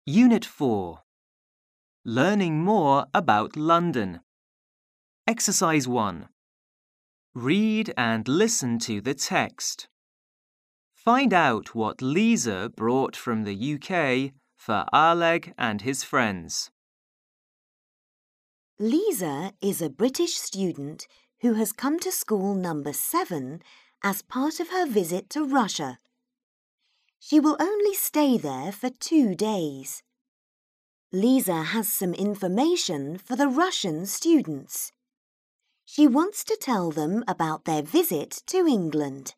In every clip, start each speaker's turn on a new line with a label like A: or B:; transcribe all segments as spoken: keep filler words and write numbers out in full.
A: Unit four. Learning more about London. Exercise one. Read and listen to the text. Find out what Lisa brought from the U K for Oleg and his friends.
B: Lisa is a British student who has come to school number seven as part of her visit to Russia. She will only stay there for two days. Lisa has some information for the Russian students. She wants to tell them about their visit to England.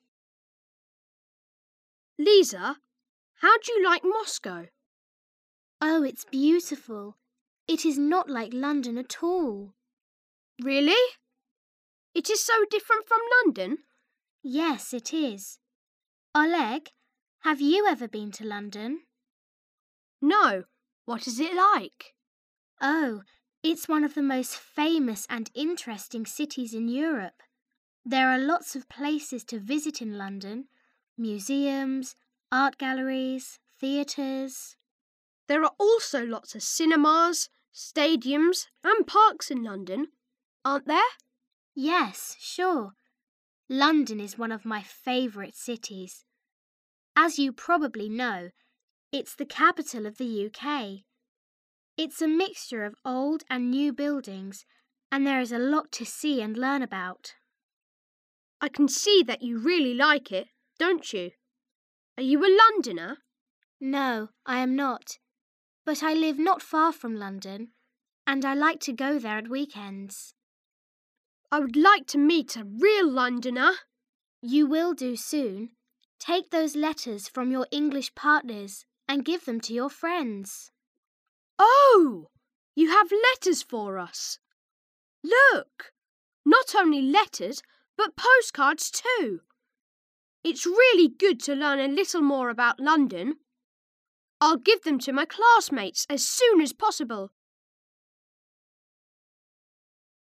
C: Lisa, how do you like Moscow?
D: Oh, it's beautiful. It is not like London at all.
C: Really? It is so different from London?
D: Yes, it is. Oleg, have you ever been to London?
C: No. What is it like?
D: Oh, it's one of the most famous and interesting cities in Europe. There are lots of places to visit in London. Museums, art galleries, theatres.
C: There are also lots of cinemas, stadiums and parks in London, aren't there?
D: Yes, sure. London is one of my favourite cities. As you probably know, it's the capital of the U K. It's a mixture of old and new buildings, and there is a lot to see and learn about.
C: I can see that you really like it, don't you? Are you a Londoner?
D: No, I am not. But I live not far from London, and I like to go there at weekends.
C: I would like to meet a real Londoner.
D: You will do soon. Take those letters from your English partners and give them to your friends.
C: Oh, you have letters for us. Look, not only letters, but postcards too. It's really good to learn a little more about London. I'll give them to my classmates as soon as possible.